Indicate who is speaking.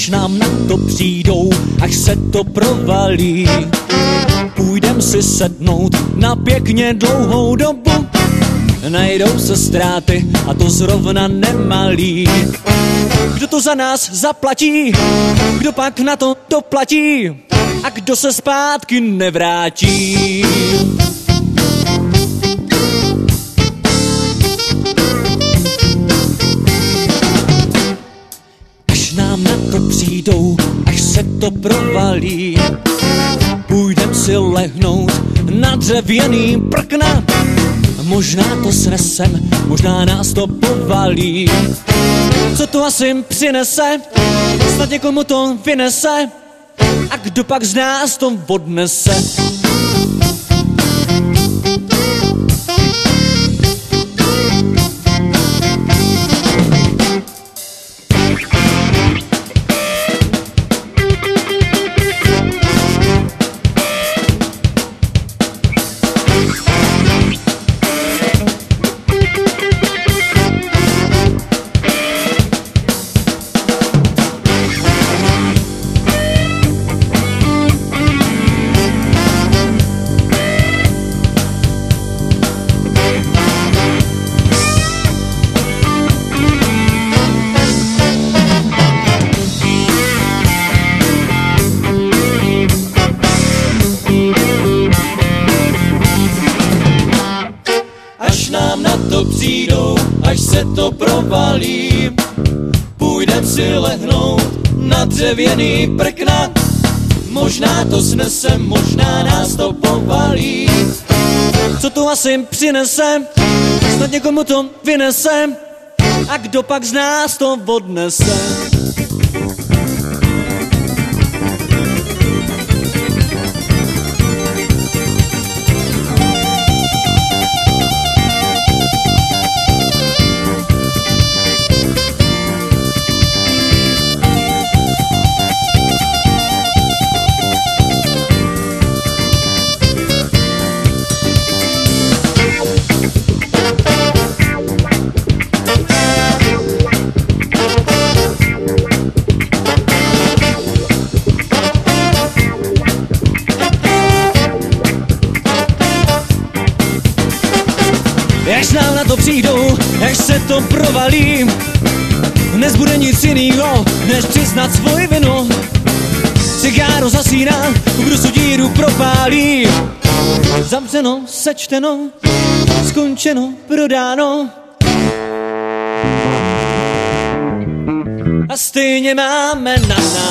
Speaker 1: až nám na to přijdou, až se to provalí. Půjdem si sednout na pěkně dlouhou dobu, najdou se ztráty a to zrovna nemalý. Kdo to za nás zaplatí, kdo pak na to doplatí a kdo se zpátky nevrátí. Až nám na to přijdou, až se to provalí, půjdem si lehnout na dřevěný prkna. Možná to snesem, možná nás to povalí. Co to asi přinese, snad někomu to vynese, a kdo pak z nás to odnese. Až nám na to přijdou, až se to provalí, půjdem si lehnout na dřevěný prkna. Možná to snesem, možná nás to povalí. Co to asi přinese, snad někomu to vynese, a kdo pak z nás to odnese. Až nám na to přijdou, až se to provalí, nezbude nic jinýho, než přiznat svoji vinu. Cigáro zasíná, v brusu díru propálí. Zavřeno, sečteno, skončeno, prodáno. A stejně máme na nás